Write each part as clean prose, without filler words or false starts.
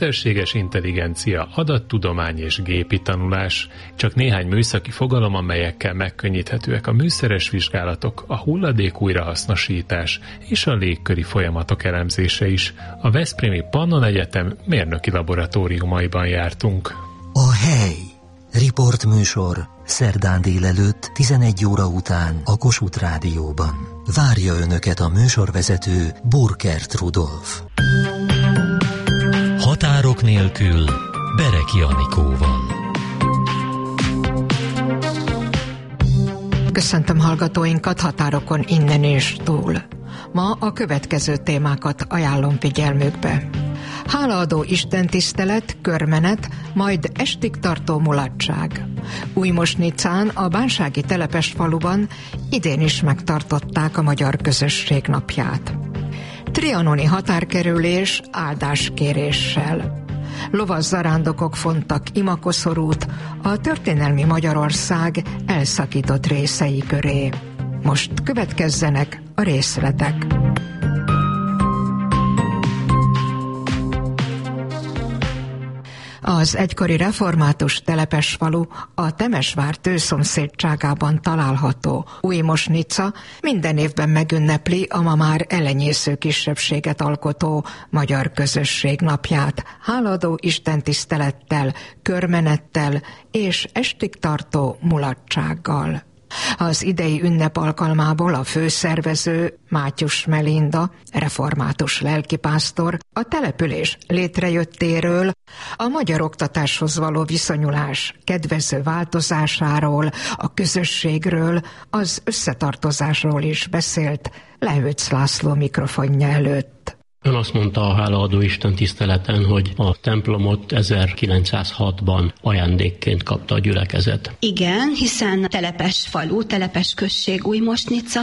mesterséges intelligencia, adattudomány és gépi tanulás. Csak néhány műszaki fogalom, amelyekkel megkönnyíthetőek a műszeres vizsgálatok, a hulladék újrahasznosítás és a légköri folyamatok elemzése is. A Veszprémi Pannon Egyetem mérnöki laboratóriumaiban jártunk. A hely. Riportműsor szerdán délelőtt 11 óra után a Kossuth Rádióban. Várja Önöket a műsorvezető Burkert Rudolf. Határok nélkül Bereki Anikóval. Köszöntöm hallgatóinkat határokon innen és túl. Ma a következő témákat ajánlom figyelmükbe. Hálaadó istentisztelet, körmenet, majd estig tartó mulatság. Újmosnicán, a bánsági Telepesfaluban idén is megtartották a Magyar Közösség napját. Trianoni határkerülés áldáskéréssel. Lovas zarándokok fontak imakoszorút a történelmi Magyarország elszakított részei köré. Most következzenek a részletek. Az egykori református Telepesfalu, a Temesvár tőszomszédságában található Újmosnica minden évben megünnepli a ma már elenyésző kisebbséget alkotó Magyar Közösség napját, hálaadó istentisztelettel, körmenettel és estig tartó mulatsággal. Az idei ünnep alkalmából a főszervező Mátyus Melinda, református lelkipásztor, a település létrejöttéről, a magyar oktatáshoz való viszonyulás kedvező változásáról, a közösségről, az összetartozásról is beszélt Lehőc László mikrofonja előtt. Ön azt mondta a hálaadó Isten tiszteleten, hogy a templomot 1906-ban ajándékként kapta a gyülekezet. Igen, hiszen telepes falu, telepes község Újmosnica,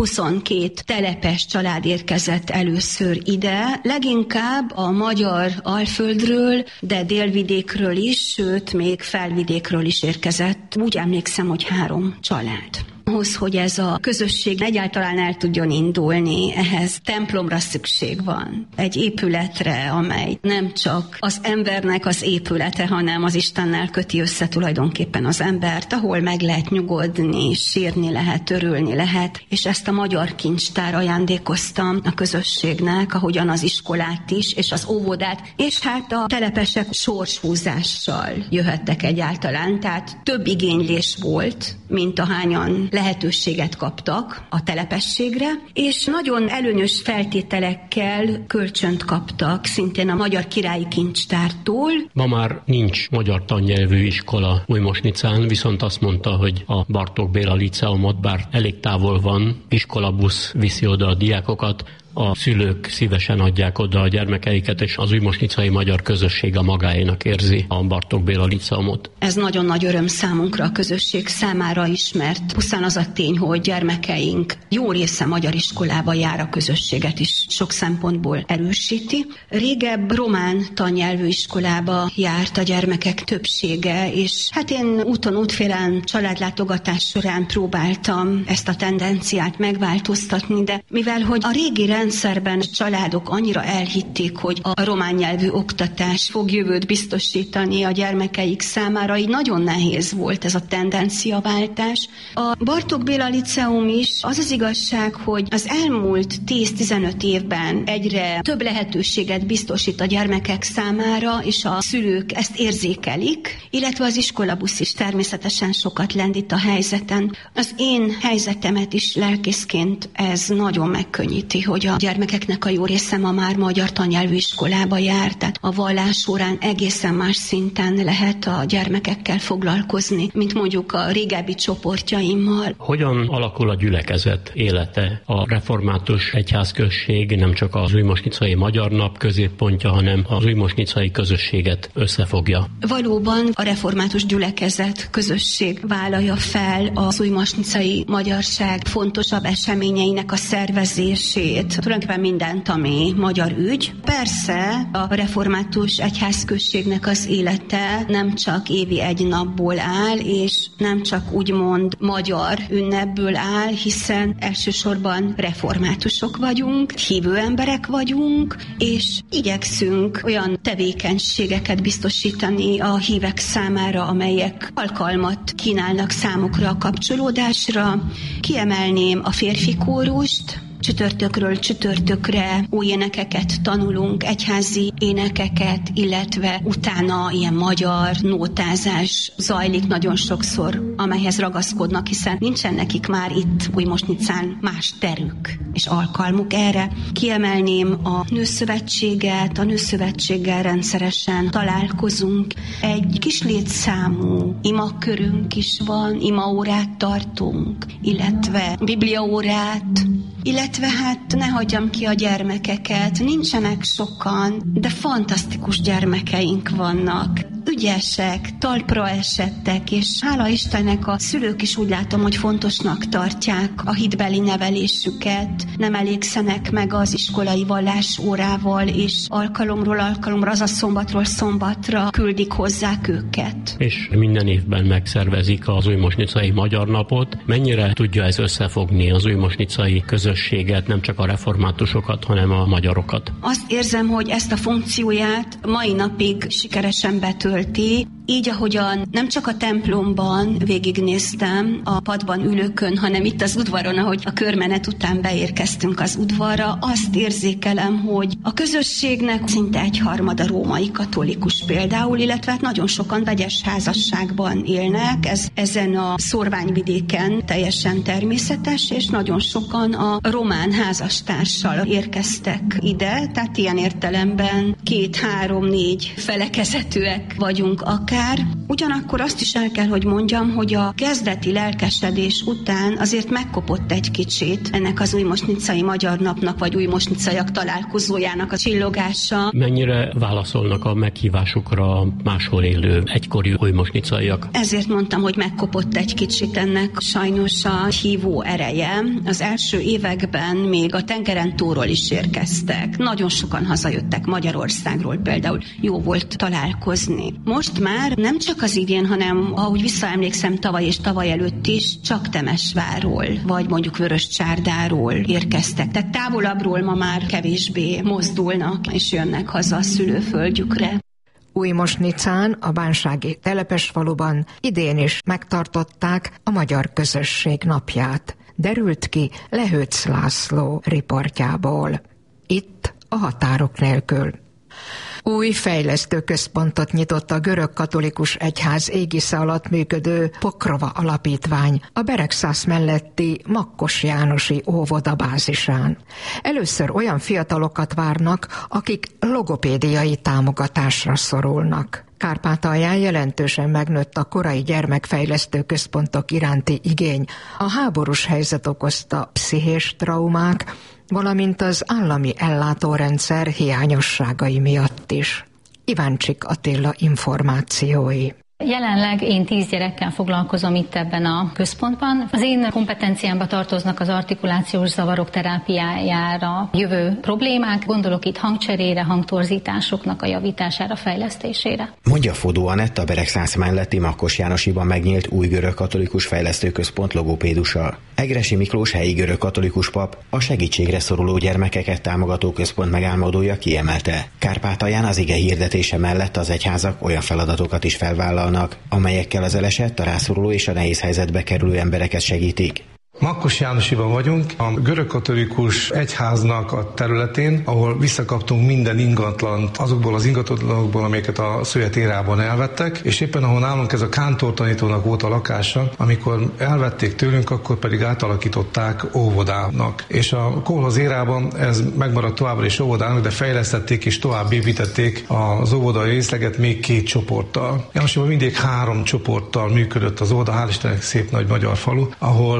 22 telepes család érkezett először ide, leginkább a magyar Alföldről, de délvidékről is, sőt, még felvidékről is érkezett. Úgy emlékszem, hogy 3 család. Ahhoz, hogy ez a közösség egyáltalán el tudjon indulni, ehhez templomra szükség van. Egy épületre, amely nem csak az embernek az épülete, hanem az Istennel köti össze tulajdonképpen az embert, ahol meg lehet nyugodni, sírni lehet, örülni lehet, és ezt a magyar kincstár ajándékoztam a közösségnek, ahogyan az iskolát is, és az óvodát, és hát a telepesek sorshúzással jöhettek egyáltalán, tehát több igénylés volt, mint ahányan lehetőséget kaptak a telepességre, és nagyon előnyös feltételekkel kölcsönt kaptak, szintén a Magyar Királyi Kincstártól. Ma már nincs magyar tannyelvű iskola Újmosnicán, viszont azt mondta, hogy a Bartók Béla Liceumot, bár elég távol van, iskolabusz viszi oda a diákokat, a szülők szívesen adják oda a gyermekeiket, és az újmosnicai magyar közösség a magáénak érzi a Bartók Béla Liceumot. Ez nagyon nagy öröm számunkra, a közösség számára is, mert pusztán az a tény, hogy gyermekeink jó része magyar iskolába jár, a közösséget is sok szempontból erősíti. Régebb román tannyelvű iskolába járt a gyermekek többsége, és hát én úton útfélen családlátogatás során próbáltam ezt a tendenciát megváltoztatni, de mivel hogy a régi rendszerben családok annyira elhitték, hogy a román nyelvű oktatás fog jövőt biztosítani a gyermekeik számára, így nagyon nehéz volt ez a tendenciaváltás. A Bartók Béla Liceum is, az az igazság, hogy az elmúlt 10-15 évben egyre több lehetőséget biztosít a gyermekek számára, és a szülők ezt érzékelik, illetve az iskolabusz is természetesen sokat lendít a helyzeten. Az én helyzetemet is lelkészként ez nagyon megkönnyíti, hogy a gyermekeknek a jó része ma már magyar tannyelvű iskolába jár, tehát a vallás során egészen más szinten lehet a gyermekekkel foglalkozni, mint mondjuk a régebbi csoportjaimmal. Hogyan alakul a gyülekezet élete? A református egyházközség nem csak az újmosnicai magyar nap középpontja, hanem az újmosnicai közösséget összefogja. Valóban a református gyülekezet közösség vállalja fel az újmosnicai magyarság fontosabb eseményeinek a szervezését, tulajdonképpen mindent, ami magyar ügy. Persze a református egyházközségnek az élete nem csak évi egy napból áll, és nem csak úgymond magyar ünnepből áll, hiszen elsősorban reformátusok vagyunk, hívő emberek vagyunk, és igyekszünk olyan tevékenységeket biztosítani a hívek számára, amelyek alkalmat kínálnak számukra a kapcsolódásra. Kiemelném a férfi kórust, csütörtökről csütörtökre új énekeket tanulunk, egyházi énekeket, illetve utána ilyen magyar nótázás zajlik nagyon sokszor, amelyhez ragaszkodnak, hiszen nincsen nekik már itt Újmosnicán más terük és alkalmuk erre. Kiemelném a Nőszövetséget, a Nőszövetséggel rendszeresen találkozunk. Egy kis létszámú imakörünk is van, imaórát tartunk, illetve bibliaórát, illetve hát ne hagyjam ki a gyermekeket, nincsenek sokan, de fantasztikus gyermekeink vannak. Ügyesek, talpra esettek, és hála Istennek a szülők is úgy látom, hogy fontosnak tartják a hitbeli nevelésüket, nem elégszenek meg az iskolai vallásórával, és alkalomról alkalomra, azaz szombatról szombatra küldik hozzák őket. És minden évben megszervezik az újmosnicai Magyar Napot. Mennyire tudja ez összefogni az újmosnicai közösséget, nem csak a reformátusokat, hanem a magyarokat? Azt érzem, hogy ezt a funkcióját mai napig sikeresen betölti, így ahogyan nem csak a templomban végignéztem a padban ülőkön, hanem itt az udvaron, ahogy a körmenet után beérkeztünk az udvarra, azt érzékelem, hogy a közösségnek szinte egyharmada római katolikus például, illetve hát nagyon sokan vegyes házasságban élnek, ez ezen a szórványvidéken teljesen természetes, és nagyon sokan a román házastársal érkeztek ide, tehát ilyen értelemben 2, 3, 4 felekezetűek vagyunk akár. Ugyanakkor azt is el kell, hogy mondjam, hogy a kezdeti lelkesedés után azért megkopott egy kicsit ennek az újmosnicai Magyar Napnak, vagy újmosnicaiak találkozójának a csillogása. Mennyire válaszolnak a meghívásukra máshol élő egykori újmosnicaiak? Ezért mondtam, hogy megkopott egy kicsit ennek sajnos a hívó ereje. Az első években még a tengeren túlról is érkeztek. Nagyon sokan hazajöttek Magyarországról, például jó volt találkozni. Most már nem csak az idén, hanem ahogy visszaemlékszem tavaly és tavaly előtt is, csak Temesvárról, vagy mondjuk Vöröscsárdáról érkeztek. Tehát távolabbról ma már kevésbé mozdulnak, és jönnek haza a szülőföldjükre. Újmosnicán, a bánsági telepesfaluban idén is megtartották a Magyar Közösség napját. Derült ki Lehőc László riportjából. Itt a Határok nélkül. Új fejlesztőközpontot nyitott a görög-katolikus egyház égisze alatt működő Pokrova alapítvány a Beregszász melletti Makkos Jánosi óvoda bázisán. Először olyan fiatalokat várnak, akik logopédiai támogatásra szorulnak. Kárpátalján jelentősen megnőtt a korai gyermekfejlesztő központok iránti igény, a háborús helyzet okozta pszichés traumák, valamint az állami ellátórendszer hiányosságai miatt is. Iváncsik Attila információi. Jelenleg én 10 gyerekkel foglalkozom itt ebben a központban. Az én kompetenciámba tartoznak az artikulációs zavarok terápiájára jövő problémák, gondolok itt hangcserére, hangtorzításoknak a javítására, fejlesztésére. Mondja Fodó Anett, a Beregszász melletti Makkos Jánosiban megnyílt új görög-katolikus fejlesztőközpont logopédusa. Egressy Miklós helyi görög-katolikus pap a segítségre szoruló gyermekeket támogató központ megálmodója kiemelte. Kárpátalján az ige hirdetése mellett az egyházak olyan feladatokat is felvállalnak, amelyekkel az elesett, a rászoruló és a nehéz helyzetbe kerülő embereket segítik. Makkos Jánosiban vagyunk, a görögkatolikus egyháznak a területén, ahol visszakaptunk minden ingatlant azokból az ingatlanokból, amelyeket a szovjet érában elvettek, és éppen ahol nálunk ez a kántortanítónak volt a lakása, amikor elvették tőlünk, akkor pedig átalakították óvodának. És a kolhoz érában ez megmaradt továbbra is óvodának, de fejlesztették és tovább építették az óvodai részleget még 2 csoporttal. Jánosiban mindig 3 csoporttal működött az óvoda, hál' Istennek szép nagy magyar falu, ahol a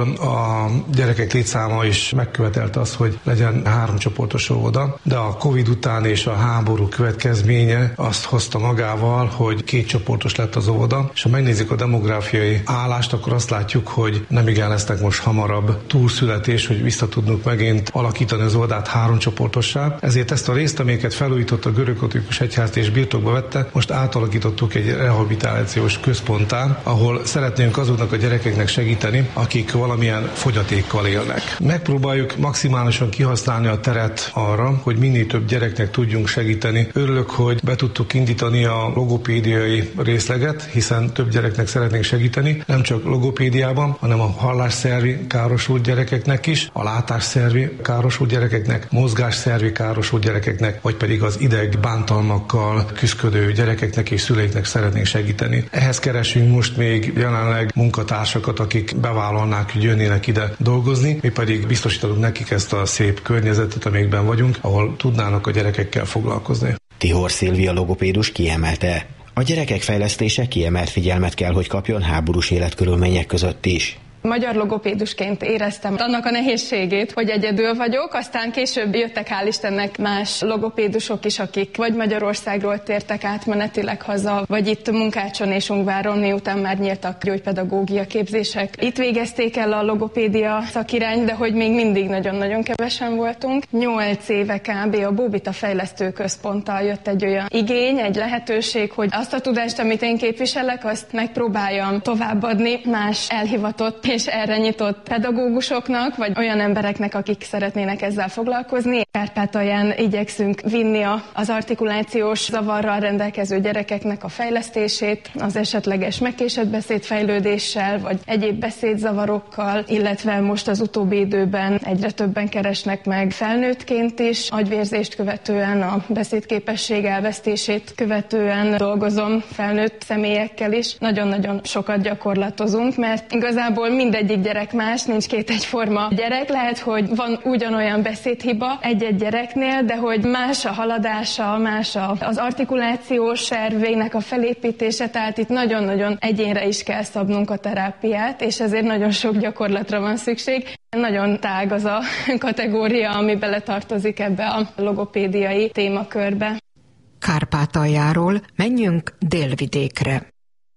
a gyerekek létszáma is megkövetelte azt, hogy legyen 3 csoportos óvoda, de a Covid után és a háború következménye azt hozta magával, hogy 2 csoportos lett az óvoda, és ha megnézzük a demográfiai állást, akkor azt látjuk, hogy nem igen lesznek most hamarabb túlszületés, hogy vissza tudnunk megint alakítani az óvodát 3 csoportossá. Ezért ezt a részt, amelyeket felújított a Görögkatolikus Egyház és birtokba vette, most átalakítottuk egy rehabilitációs központtá, ahol szeretnénk azoknak a gyerekeknek segíteni, akik valamilyen fogyatékkal élnek. Megpróbáljuk maximálisan kihasználni a teret arra, hogy minél több gyereknek tudjunk segíteni. Örülök, hogy be tudtuk indítani a logopédiai részleget, hiszen több gyereknek szeretnénk segíteni, nem csak logopédiában, hanem a hallásszervi károsult gyerekeknek is, a látásszervi károsult gyerekeknek, mozgásszervi károsult gyerekeknek, vagy pedig az ideg bántalmakkal küszködő gyerekeknek és szüleiknek szeretnénk segíteni. Ehhez keresünk most még jelenleg munkatársakat, akik bevállalnák, hogy jönnének ide dolgozni, mi pedig biztosítunk nekik ezt a szép környezetet, amikben vagyunk, ahol tudnának a gyerekekkel foglalkozni. Tihor Szilvia logopédus kiemelte, a gyerekek fejlesztése kiemelt figyelmet kell, hogy kapjon háborús életkörülmények között is. Magyar logopédusként éreztem annak a nehézségét, hogy egyedül vagyok, aztán később jöttek hál' Istennek más logopédusok is, akik vagy Magyarországról tértek átmenetileg haza, vagy itt Munkácson és Ungváron, miután már nyíltak gyógypedagógia képzések. Itt végezték el a logopédia szakirányt, de hogy még mindig nagyon-nagyon kevesen voltunk. 8 éve kb. A Bóbita Fejlesztő Központtal jött egy olyan igény, egy lehetőség, hogy azt a tudást, amit én képviselek, azt megpróbáljam továbbadni más elhivatott és erre nyitott pedagógusoknak, vagy olyan embereknek, akik szeretnének ezzel foglalkozni. Kárpátalján igyekszünk vinni az artikulációs zavarral rendelkező gyerekeknek a fejlesztését, az esetleges megkésett beszédfejlődéssel, vagy egyéb beszédzavarokkal, illetve most az utóbbi időben egyre többen keresnek meg felnőttként is, agyvérzést követően, a beszédképesség elvesztését követően dolgozom felnőtt személyekkel is. Nagyon-nagyon sokat gyakorlatozunk, mert igazából mindegyik gyerek más, nincs 2 egyforma gyerek. Lehet, hogy van ugyanolyan beszédhiba egy-egy gyereknél, de hogy más a haladása, más az artikulációs servének a felépítése, tehát itt nagyon-nagyon egyénre is kell szabnunk a terápiát, és ezért nagyon sok gyakorlatra van szükség. Nagyon tág az a kategória, ami beletartozik ebbe a logopédiai témakörbe. Kárpátaljáról menjünk Délvidékre.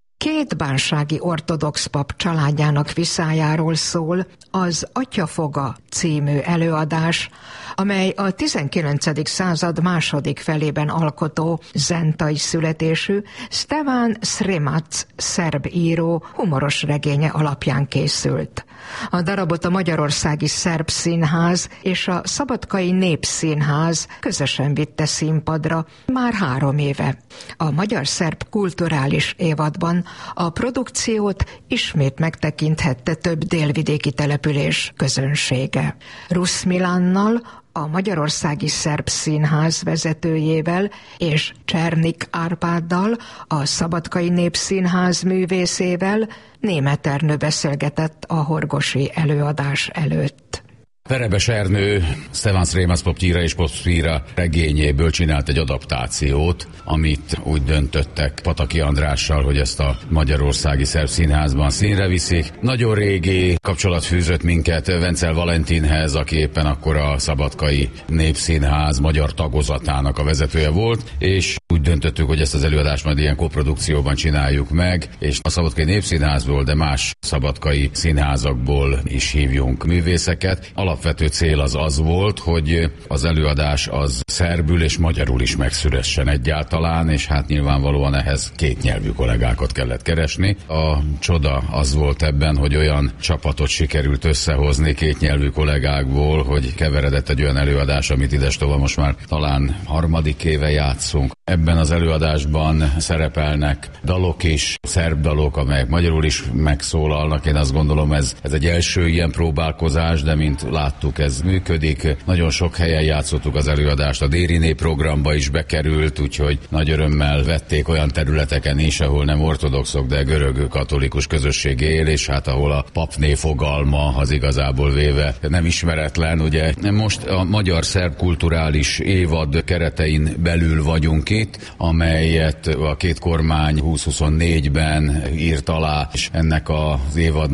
2 bánsági ortodox pap családjának viszályáról szól az Atyafoga című előadás, amely a 19. század második felében alkotó zentai születésű Stefan Sremac szerb író humoros regénye alapján készült. A darabot a Magyarországi Szerb Színház és a Szabadkai Népszínház közösen vitte színpadra már 3 éve. A magyar-szerb kulturális évadban a produkciót ismét megtekinthette több délvidéki település közönsége. Rusz Milánnal, a Magyarországi Szerb Színház vezetőjével és Csernik Árpáddal, a Szabadkai Népszínház művészével Németh Ernő beszélgetett a horgosi előadás előtt. Verebes Ernő Stefan Sremac Poptyira és Poptyira regényéből csinált egy adaptációt, amit úgy döntöttek Pataki Andrással, hogy ezt a Magyarországi Szerb Színházban színre viszik. Nagyon régi kapcsolat fűzött minket Vencel Valentinhez, aki éppen akkor a Szabadkai Népszínház magyar tagozatának a vezetője volt, és úgy döntöttük, hogy ezt az előadást majd ilyen koprodukcióban csináljuk meg, és a Szabadkai Népszínházból, de más szabadkai színházakból is hívjunk művészeket. Alapvető cél az volt, hogy az előadás az szerbül és magyarul is megszülessen egyáltalán, és hát nyilvánvalóan ehhez 2 nyelvű kollégákat kellett keresni. A csoda az volt ebben, hogy olyan csapatot sikerült összehozni 2 nyelvű kollégákból, hogy keveredett egy olyan előadás, amit idestova most már talán 3. éve játszunk. Ebben az előadásban szerepelnek dalok is, szerb dalok, amelyek magyarul is megszólalnak. Én azt gondolom, ez egy első ilyen próbálkozás, de mint láttuk, ez működik. Nagyon sok helyen játszottuk az előadást, a Dériné programba is bekerült, úgyhogy nagy örömmel vették olyan területeken is, ahol nem ortodoxok, de görög katolikus közösség él, és hát ahol a papné fogalma az igazából véve nem ismeretlen. Ugye most a magyar-szerb kulturális évad keretein belül vagyunk itt, amelyet a 2 kormány 2024-ben írt alá, és ennek az évadnak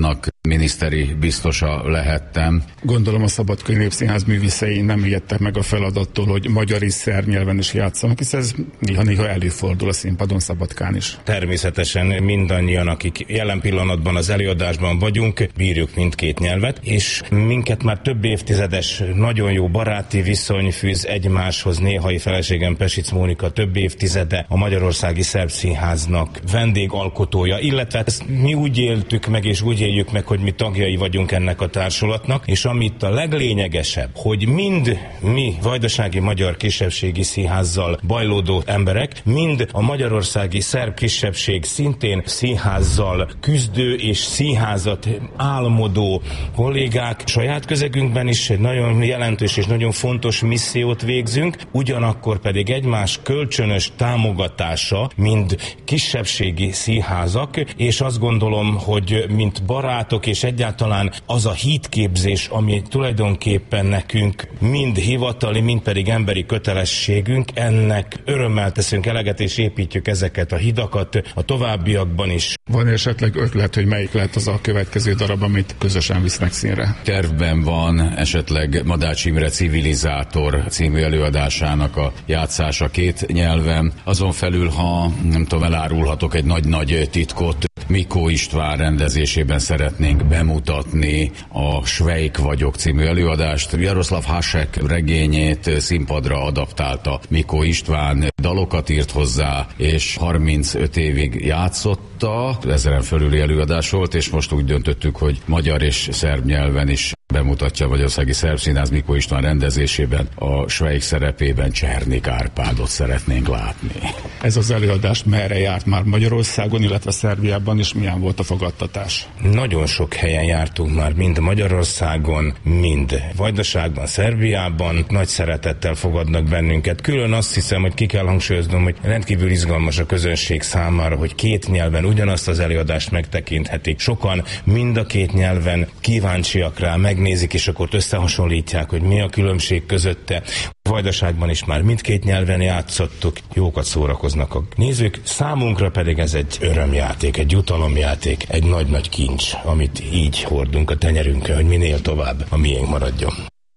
miniszteri biztosa lehettem. Gondolom a Szabadkai Népszínház művészei nem ijedtek meg a feladattól, hogy magyar és szerb nyelven is játszanak, hisz ez néha előfordul a színpadon Szabadkán is. Természetesen mindannyian, akik jelen pillanatban az előadásban vagyunk, bírjuk mindkét nyelvet, és minket már több évtizedes, nagyon jó baráti viszony fűz egymáshoz. Néhai feleségem Pesic Mónika több évtizede a Magyarországi Szerb Színháznak vendégalkotója, illetve ezt mi úgy éltük meg és úgy éljük meg, hogy mi tagjai vagyunk ennek a társulatnak, és amit a leglényegesebb, hogy mind mi Vajdasági Magyar Kisebbségi Színházzal bajlódó emberek, mind a magyarországi szerb kisebbség szintén színházzal küzdő és színházat álmodó kollégák, saját közegünkben is egy nagyon jelentős és nagyon fontos missziót végzünk, ugyanakkor pedig egymás kölcsönös támogatása, mind kisebbségi színházak, és azt gondolom, hogy mint barátok és egyáltalán az a hitképzés, ami tulajdonképpen nekünk mind hivatali, mind pedig emberi kötelességünk, ennek örömmel teszünk eleget és építjük ezeket a hidakat a továbbiakban is. Van esetleg ötlet, hogy melyik lehet az a következő darab, amit közösen visznek színre? Tervben van esetleg Madács Imre Civilizátor című előadásának a játszása két nyelven. Azon felül, ha nem tudom, elárulhatok egy nagy-nagy titkot, Mikó István rendezésében szeretnénk bemutatni a Svejk vagyok című előadást. Jaroszláv Hasek regényét színpadra adaptálta Mikó István, dalokat írt hozzá, és 35 évig játszotta. 1000-en fölüli előadás volt, és most úgy döntöttük, hogy magyar és szerb nyelven is bemutatja a Magyarországi Szerb Színház Mikó István rendezésében. A Svejk szerepében Csernik Árpádot szeretnénk látni. Ez az előadás merre járt már Magyarországon, illetve Szerbiában, és milyen volt a fogadtatás? Nagyon sok helyen jártunk már, mind Magyarországon, mind Vajdaságban, Szerbiában. Nagy szeretettel fogadnak bennünket. Külön azt hiszem, hogy ki kell hangsúlyoznom, hogy rendkívül izgalmas a közönség számára, hogy két nyelven ugyanazt az előadást megtekinthetik. Sokan mind a két nyelven kíváncsiak rá, megnézik, és akkor összehasonlítják, hogy mi a különbség közötte. Vajdaságban is már mindkét nyelven játszottuk, jókat szórakoznak a nézők, számunkra pedig ez egy örömjáték, egy jutalomjáték, egy nagy-nagy kincs, amit így hordunk a tenyerünkön, hogy minél tovább a miénk maradjon.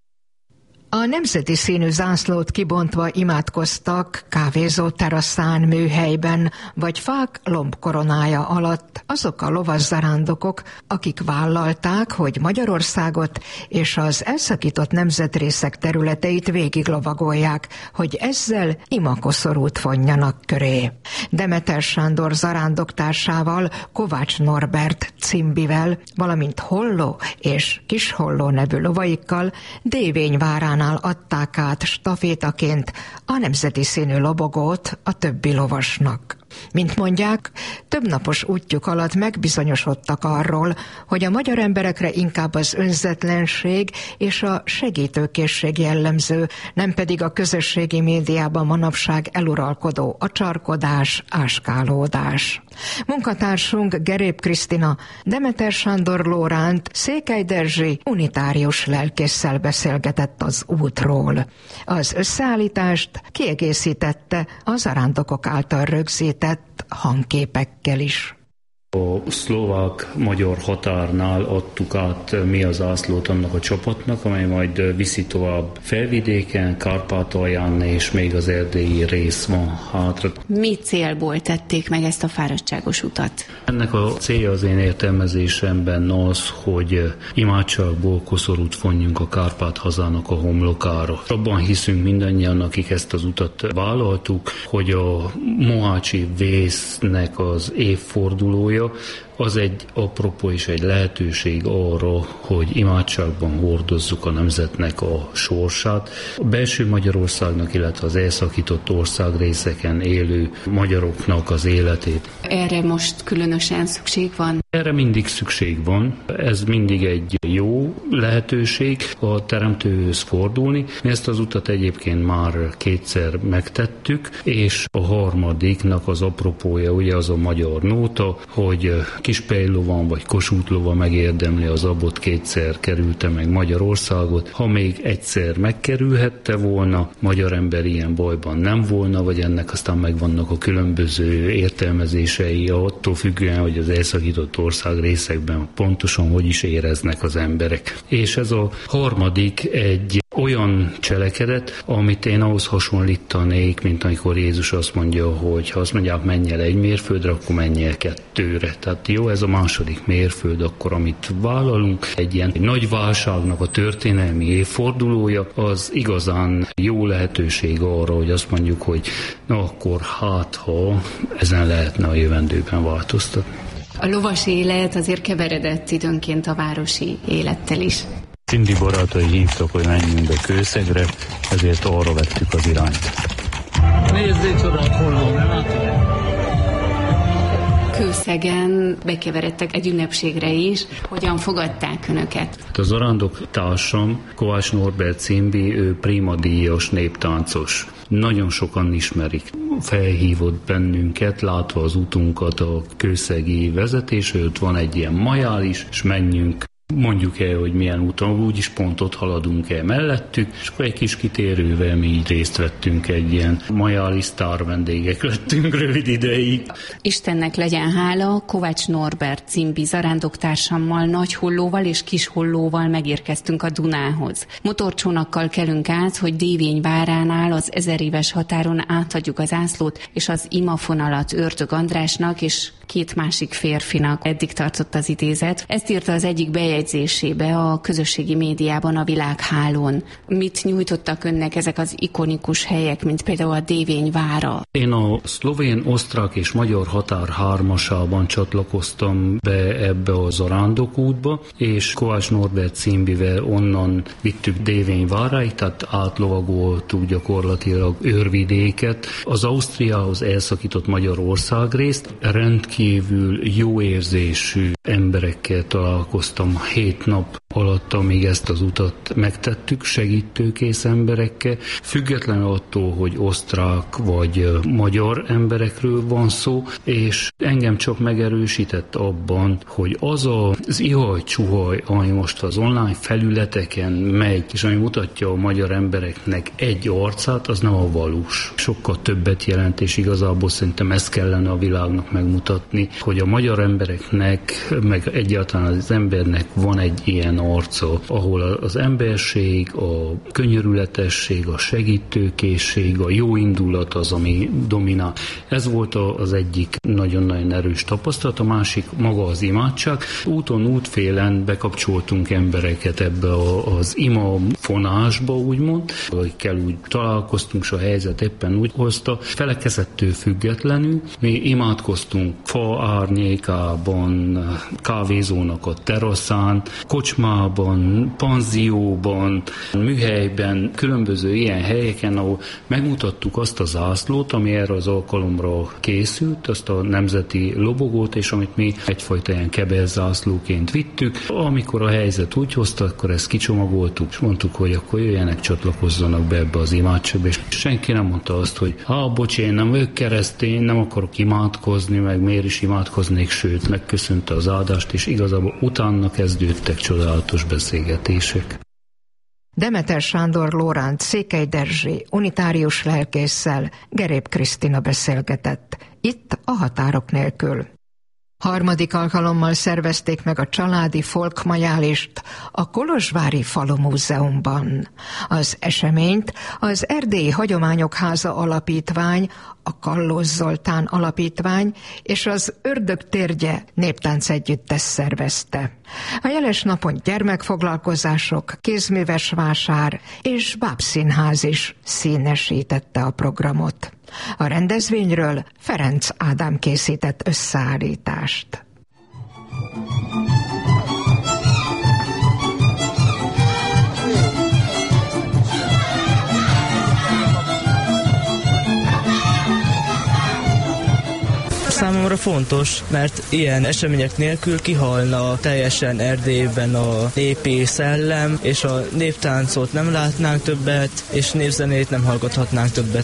A nemzeti színű zászlót kibontva imádkoztak kávézó teraszán, műhelyben, vagy fák lombkoronája alatt azok a lovaszarándokok, akik vállalták, hogy Magyarországot és az elszakított nemzetrészek területeit végiglovagolják, hogy ezzel imakoszorút vonjanak köré. Demeter Sándor zarándoktársával, Kovács Norbert Cimbivel, valamint Holló és Kisholló nevű lovaikkal Dévényváránál adták át stafétaként a nemzeti színű lobogót a többi lovasnak. Mint mondják, több napos útjuk alatt megbizonyosodtak arról, hogy a magyar emberekre inkább az önzetlenség és a segítőkészség jellemző, nem pedig a közösségi médiában manapság eluralkodó acsarkodás, áskálódás. Munkatársunk Gerép Krisztina, Demeter Sándor Lóránt, Székely Dezső unitárius lelkésszel beszélgetett az útról. Az összeállítást kiegészítette a zarándokok által rögzített hangképekkel is. A szlovák-magyar határnál adtuk át mi az zászlót annak a csapatnak, amely majd viszi tovább Felvidéken, Kárpátalján, és még az erdélyi rész van hátra. Mi célból tették meg ezt a fáradtságos utat? Ennek a célja az én értelmezésemben az, hogy imádságból koszorút vonjunk a Kárpát hazának a homlokára. Abban hiszünk mindannyian, akik ezt az utat vállaltuk, hogy a mohácsi vésznek az évfordulója az egy apropó és egy lehetőség arra, hogy imádságban hordozzuk a nemzetnek a sorsát. A belső Magyarországnak, illetve az elszakított országrészeken élő magyaroknak az életét. Erre most különösen szükség van? Erre mindig szükség van. Ez mindig egy jó lehetőség a teremtőhöz fordulni. Mi ezt az utat egyébként már kétszer megtettük, és a harmadiknak az apropója ugye az a magyar nóta, hogy Kispejlovan vagy Kossuth-Lova megérdemli az abot, kétszer kerülte meg Magyarországot. Ha még egyszer megkerülhette volna, magyar ember ilyen bajban nem volna, vagy ennek aztán megvannak a különböző értelmezései, attól függően, hogy az elszakított ország részekben pontosan hogy is éreznek az emberek. És ez a harmadik egy olyan cselekedet, amit én ahhoz hasonlítanék, mint amikor Jézus azt mondja, hogy ha azt mondják, menj el 1 mérföldre, akkor menj el 2-re. Tehát jó, ez a második mérföld, akkor amit vállalunk, egy ilyen nagy válságnak a történelmi évfordulója, az igazán jó lehetőség arra, hogy azt mondjuk, hogy na akkor hát, ha ezen lehetne a jövendőben változtatni. A lovas élet azért keveredett időnként a városi élettel is. Cindy barátai hívtak, hogy menjünk be Kőszegre, ezért arra vettük az irányt. Nézzék csodát, hol van, nem látod? Kőszegen bekeveredtek egy ünnepségre is. Hogyan fogadták önöket? A zarándok társam, Kovács Norbert Cimbi, ő prima díjas néptáncos. Nagyon sokan ismerik. Felhívott bennünket, látva az utunkat a kőszegi vezetés, ott van egy ilyen majál is, és menjünk. Mondjuk el, hogy milyen úton, úgyis pont ott haladunk el mellettük, és akkor egy kis kitérővel mi így részt vettünk, egy ilyen majáli sztár vendégek lettünk rövid ideig. Istennek legyen hála, Kovács Norbert Cimbi zarándoktársammal, Nagyhollóval és Kishollóval megérkeztünk a Dunához. Motorcsónakkal kelünk át, hogy Dévény váránál az 1000 éves határon átadjuk az zászlót és az imafonalat Ördög Andrásnak és 2 másik férfinak. Eddig tartott az idézet. Ezt írta az egyik bejegyzésébe a közösségi médiában, a Világhálón. Mit nyújtottak önnek ezek az ikonikus helyek, mint például a Dévény vára? Én a szlovén, osztrák és magyar határ 3-asában csatlakoztam be ebbe a zarándokútba, és Kovács Norbert Cimbivel onnan vittük Dévény váráig, tehát átlovagoltuk gyakorlatilag őrvidéket. Az Ausztriához elszakított Magyarország részt rendkívül jó érzésű emberekkel találkoztam 7 nap alatt, amíg ezt az utat megtettük, segítőkész emberekkel, függetlenül attól, hogy osztrák vagy magyar emberekről van szó, és engem csak megerősített abban, hogy az az ihaj-csuhaj, ami most az online felületeken megy, és ami mutatja a magyar embereknek egy arcát, az nem a valós. Sokkal többet jelent, és igazából szerintem ezt kellene a világnak megmutatni, hogy a magyar embereknek, meg egyáltalán az embernek van egy ilyen arca, ahol az emberség, a könyörületesség, a segítőkészség, a jó indulat az, ami dominál. Ez volt az egyik nagyon-nagyon erős tapasztalat, a másik maga az imádság. Úton, útfélen bekapcsoltunk embereket ebbe az ima fonásba, úgymond, akikkel úgy találkoztunk, és a helyzet éppen úgy hozta. Felekezettől függetlenül mi imádkoztunk fa árnyékában, kávézónak a teraszán, kocsmában, panzióban, műhelyben, különböző ilyen helyeken, ahol megmutattuk azt a zászlót, ami erre az alkalomra készült, azt a nemzeti lobogót, és amit mi egyfajta ilyen kebelzászlóként vittük. Amikor a helyzet úgy hozta, akkor ezt kicsomagoltuk, és mondtuk, hogy akkor jöjjenek, csatlakozzanak be ebbe az imádságba, és senki nem mondta azt, hogy bocs, én nem vagyok keresztény, nem akarok imádkozni, meg miért is imádkoznék, sőt, megköszönte az áldást, és igazából utána kezdődtek csodálatos beszélgetések. Demeter Sándor Lóránc, Székely Derzsi, unitárius lelkésszel Gerép Krisztina beszélgetett. Itt a Határok nélkül. Harmadik alkalommal szervezték meg a családi folkmajálist a Kolozsvári Falumúzeumban. Az eseményt az Erdélyi Hagyományok Háza Alapítvány, a Kallós Zoltán Alapítvány és az Ördögtérgye Néptánc Együttes szervezte. A jeles napon gyermekfoglalkozások, kézműves vásár és bábszínház is színesítette a programot. A rendezvényről Ferenc Ádám készített összeállítást. Számomra fontos, mert ilyen események nélkül kihalna teljesen Erdélyben a népi szellem, és a néptáncot nem látnánk többet, és népzenét nem hallgathatnánk többet.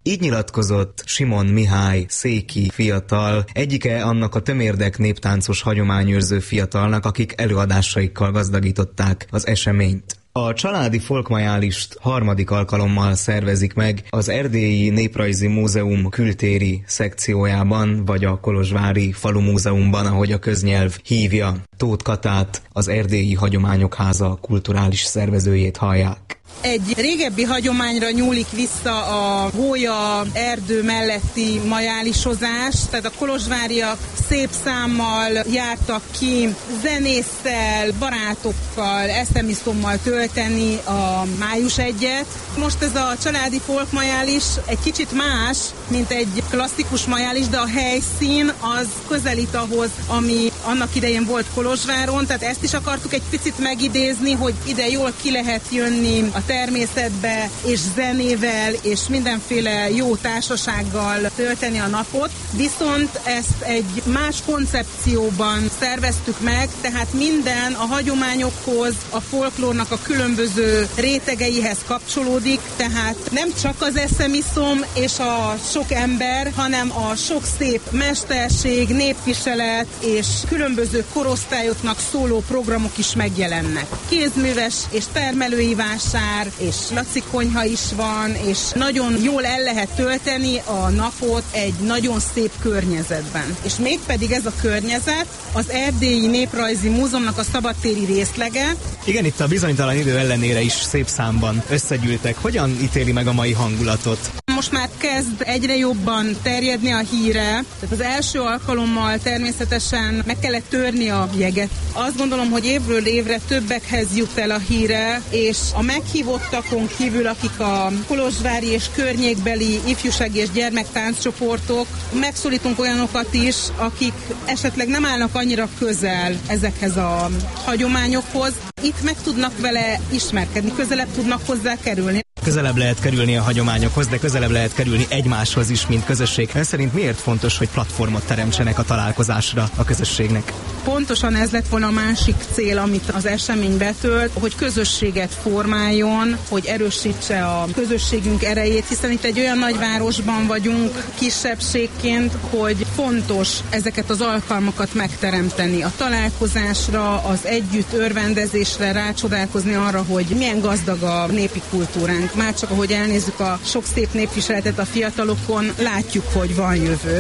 Így nyilatkozott Simon Mihály széki fiatal, egyike annak a tömérdek néptáncos hagyományőrző fiatalnak, akik előadásaikkal gazdagították az eseményt. A családi folkmajálist harmadik alkalommal szervezik meg az Erdélyi Néprajzi Múzeum kültéri szekciójában, vagy a Kolozsvári Falumúzeumban, ahogy a köznyelv hívja. Tóth Katát, az Erdélyi Hagyományok Háza kulturális szervezőjét hallják. Egy régebbi hagyományra nyúlik vissza a gólya erdő melletti majálisozás, tehát a kolozsváriak szép számmal jártak ki, zenésszel, barátokkal, eszemiszommal tölteni a május egyet. Most ez a családi folkmajális egy kicsit más, mint egy klasszikus majális, de a helyszín az közelít ahhoz, ami annak idején volt Kolozsváron, tehát ezt is akartuk egy picit megidézni, hogy ide jól ki lehet jönni a természetbe, és zenével, és mindenféle jó társasággal tölteni a napot. Viszont ezt egy más koncepcióban szerveztük meg, tehát minden a hagyományokhoz, a folklórnak a különböző rétegeihez kapcsolódik, tehát nem csak az eszemiszom és a sok ember, hanem a sok szép mesterség, népviselet és különböző korosztályoknak szóló programok is megjelennek. Kézműves és termelői vásár, és Laci konyha is van, és nagyon jól el lehet tölteni a napot egy nagyon szép környezetben. És mégpedig ez a környezet az Erdélyi Néprajzi Múzeumnak a szabadtéri részlege. Igen, itt a bizonytalan idő ellenére is szép számban összegyűltek. Hogyan ítéli meg a mai hangulatot? Most már kezd egyre jobban terjedni a híre. Tehát az első alkalommal természetesen meg kellett törni a jeget. Azt gondolom, hogy évről évre többekhez jut el a híre, és a meghívottakon kívül, akik a kolozsvári és környékbeli ifjúsági és gyermektánccsoportok, megszólítunk olyanokat is, akik esetleg nem állnak annyira közel ezekhez a hagyományokhoz. Itt meg tudnak vele ismerkedni, közelebb tudnak hozzá kerülni. Közelebb lehet kerülni a hagyományokhoz, de közelebb lehet kerülni egymáshoz is, mint közösség. Ön szerint miért fontos, hogy platformot teremtsenek a találkozásra a közösségnek? Pontosan ez lett volna a másik cél, amit az esemény betölt, hogy közösséget formáljon, hogy erősítse a közösségünk erejét, hiszen itt egy olyan nagyvárosban vagyunk kisebbségként, hogy fontos ezeket az alkalmakat megteremteni. A találkozásra, az együtt örvendezésre, rácsodálkozni arra, hogy milyen gazdag a népi kultúránk. Már csak ahogy elnézzük a sok szép népviseletet a fiatalokon, látjuk, hogy van jövő.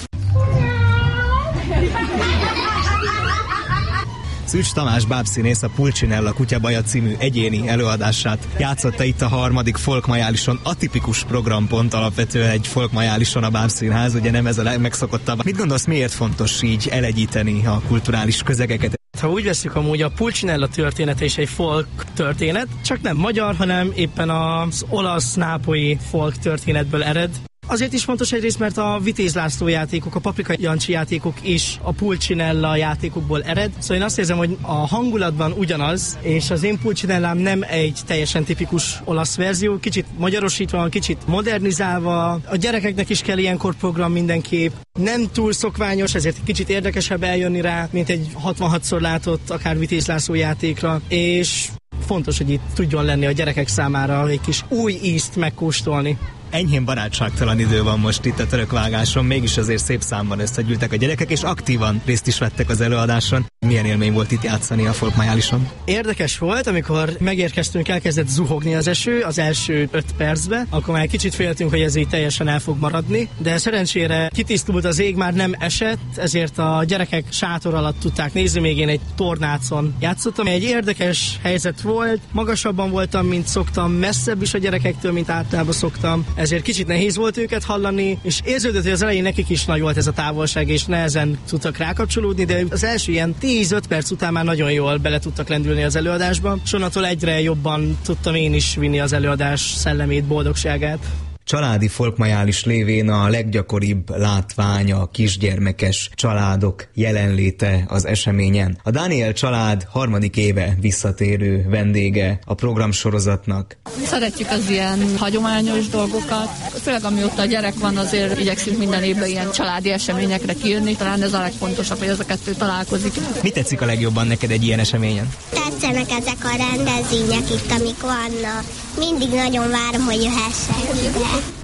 Szűcs Tamás bábszínész a Pulcinella Kutyabaja című egyéni előadását játszotta itt a harmadik folkmajálison. Atipikus programpont alapvetően egy folkmajálison a bábszínház, ugye nem ez a legmegszokottabb. Mit gondolsz, miért fontos így elegyíteni a kulturális közegeket? Ha úgy veszük, amúgy a Pulcinella története is egy folk történet, csak nem magyar, hanem éppen az olasz-nápolyi folk történetből ered. Azért is fontos egyrészt, mert a Vitéz László játékok, a Paprika Jancsi játékok is a Pulcinella játékokból ered. Szóval én azt érzem, hogy a hangulatban ugyanaz, és az én Pulcinellám nem egy teljesen tipikus olasz verzió, kicsit magyarosítva, kicsit modernizálva. A gyerekeknek is kell ilyenkor program mindenképp. Nem túl szokványos, ezért egy kicsit érdekesebb eljönni rá, mint egy 66-szor látott akár Vitéz László játékra, és fontos, hogy itt tudjon lenni a gyerekek számára egy kis új ízt megkóstolni. Enyhén barátságtalan idő van most itt a törökvágáson, mégis azért szép számban összegyűltek a gyerekek, és aktívan részt is vettek az előadáson. Milyen élmény volt itt játszani a folkmajálison? Érdekes volt, amikor megérkeztünk, elkezdett zuhogni az eső az első 5 percben, akkor már kicsit féltünk, hogy ez így teljesen el fog maradni, de szerencsére kitisztult az ég, már nem esett, ezért a gyerekek sátor alatt tudták nézni, még én egy tornácon játszottam. Egy érdekes helyzet volt, magasabban voltam, mint szoktam, messzebb is a gyerekektől, mint általában szoktam. Ezért kicsit nehéz volt őket hallani, és érződött, hogy az elején nekik is nagy volt ez a távolság, és nehezen tudtak rákapcsolódni, de az első ilyen 10-5 perc után már nagyon jól bele tudtak lendülni az előadásba, és onnantól egyre jobban tudtam én is vinni az előadás szellemét, boldogságát. Családi folkmajális lévén a leggyakoribb látvány a kisgyermekes családok jelenléte az eseményen. A Dániel család harmadik éve visszatérő vendége a programsorozatnak. Szeretjük az ilyen hagyományos dolgokat. Főleg amióta a gyerek van, azért igyekszünk minden évben ilyen családi eseményekre kijönni. Talán ez a legfontosabb, hogy ez a kettő találkozik. Mi tetszik a legjobban neked egy ilyen eseményen? Tetszenek ezek a rendezvények itt, amik vannak. Mindig nagyon várom, hogy jöhessek ide.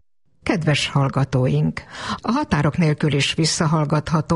Kedves hallgatóink! A Határok nélkül is visszahallgatható